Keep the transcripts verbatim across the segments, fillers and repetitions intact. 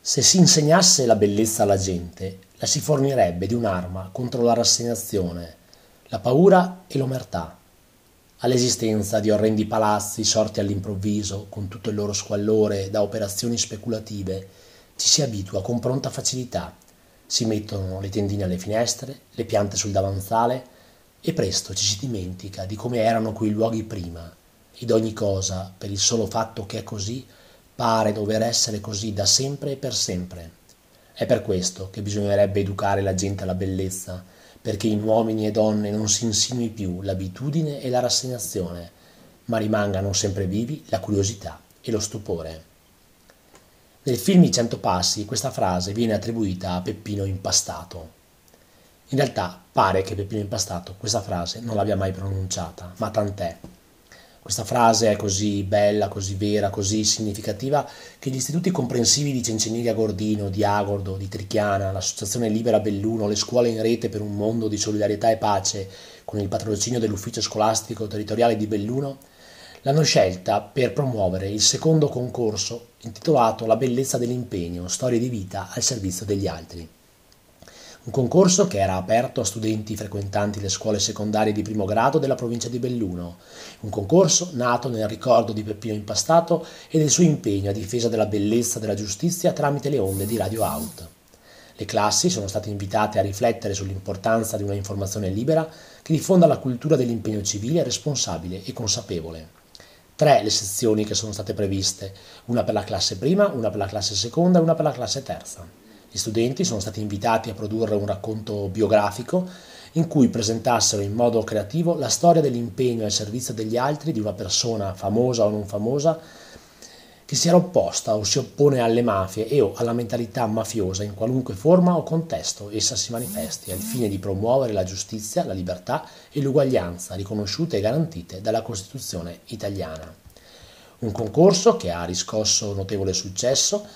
Se si insegnasse la bellezza alla gente, la si fornirebbe di un'arma contro la rassegnazione, la paura e l'omertà. All'esistenza di orrendi palazzi sorti all'improvviso, con tutto il loro squallore da operazioni speculative, ci si abitua con pronta facilità. Si mettono le tendine alle finestre, le piante sul davanzale e presto ci si dimentica di come erano quei luoghi prima, ed ogni cosa, per il solo fatto che è così, pare dover essere così da sempre e per sempre. È per questo che bisognerebbe educare la gente alla bellezza, perché in uomini e donne non si insinui più l'abitudine e la rassegnazione, ma rimangano sempre vivi la curiosità e lo stupore. Nel film I Cento Passi questa frase viene attribuita a Peppino Impastato. In realtà pare che Peppino Impastato questa frase non l'abbia mai pronunciata, ma tant'è. Questa frase è così bella, così vera, così significativa che gli istituti comprensivi di Cenceniga Gordino, di Agordo, di Trichiana, l'Associazione Libera Belluno, le scuole in rete per un mondo di solidarietà e pace, con il patrocinio dell'Ufficio Scolastico Territoriale di Belluno, l'hanno scelta per promuovere il secondo concorso intitolato La bellezza dell'impegno, storie di vita al servizio degli altri. Un concorso che era aperto a studenti frequentanti le scuole secondarie di primo grado della provincia di Belluno. Un concorso nato nel ricordo di Peppino Impastato e del suo impegno a difesa della bellezza della giustizia tramite le onde di Radio Out. Le classi sono state invitate a riflettere sull'importanza di una informazione libera che diffonda la cultura dell'impegno civile responsabile e consapevole. Tre le sezioni che sono state previste, una per la classe prima, una per la classe seconda e una per la classe terza. Gli studenti sono stati invitati a produrre un racconto biografico in cui presentassero in modo creativo la storia dell'impegno al servizio degli altri di una persona, famosa o non famosa, che si era opposta o si oppone alle mafie e o alla mentalità mafiosa in qualunque forma o contesto essa si manifesti, al fine di promuovere la giustizia, la libertà e l'uguaglianza riconosciute e garantite dalla Costituzione italiana. Un concorso che ha riscosso notevole successo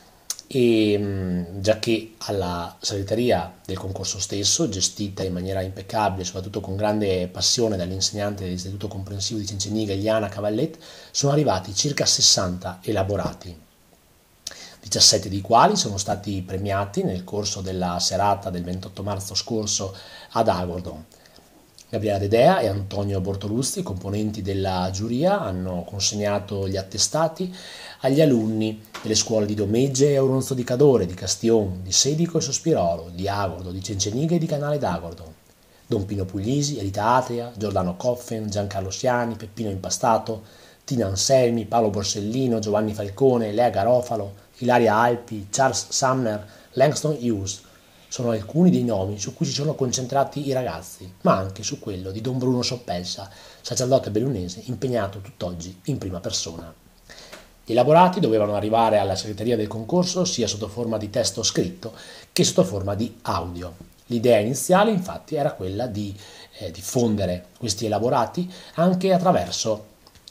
e già che alla segreteria del concorso stesso, gestita in maniera impeccabile, soprattutto con grande passione dall'insegnante dell'Istituto Comprensivo di Cenceniga, Iliana Cavallet, sono arrivati circa sessanta elaborati, diciassette dei quali sono stati premiati nel corso della serata del ventotto marzo scorso ad Agordo. Gabriela Dedea e Antonio Bortoluzzi, componenti della giuria, hanno consegnato gli attestati agli alunni delle scuole di Domegge e Auronzo di Cadore, di Castion, di Sedico e Sospirolo, di Agordo, di Cenceniga e di Canale d'Agordo. Don Pino Puglisi, Rita Atria, Giordano Coffen, Giancarlo Siani, Peppino Impastato, Tina Anselmi, Paolo Borsellino, Giovanni Falcone, Lea Garofalo, Ilaria Alpi, Charles Sumner, Langston Hughes. Sono alcuni dei nomi su cui si sono concentrati i ragazzi, ma anche su quello di Don Bruno Soppelsa, sacerdote bellunese impegnato tutt'oggi in prima persona. Gli elaborati dovevano arrivare alla segreteria del concorso sia sotto forma di testo scritto che sotto forma di audio. L'idea iniziale, infatti, era quella di eh, diffondere questi elaborati anche attraverso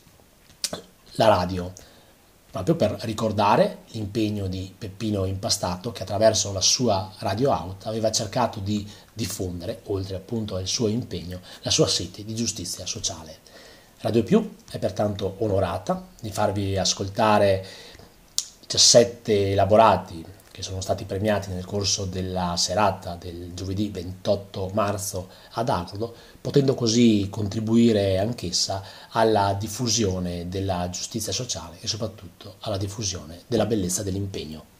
la radio, proprio per ricordare l'impegno di Peppino Impastato che attraverso la sua Radio Out aveva cercato di diffondere, oltre appunto al suo impegno, la sua sete di giustizia sociale. Radio Più è pertanto onorata di farvi ascoltare diciassette elaborati che sono stati premiati nel corso della serata del giovedì ventotto marzo ad Agordo, potendo così contribuire anch'essa alla diffusione della giustizia sociale e soprattutto alla diffusione della bellezza dell'impegno.